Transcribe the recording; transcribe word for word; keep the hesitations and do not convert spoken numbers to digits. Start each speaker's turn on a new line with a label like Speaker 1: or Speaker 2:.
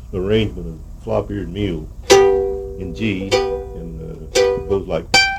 Speaker 1: arrangement of flop-eared mule in G, and uh, it goes like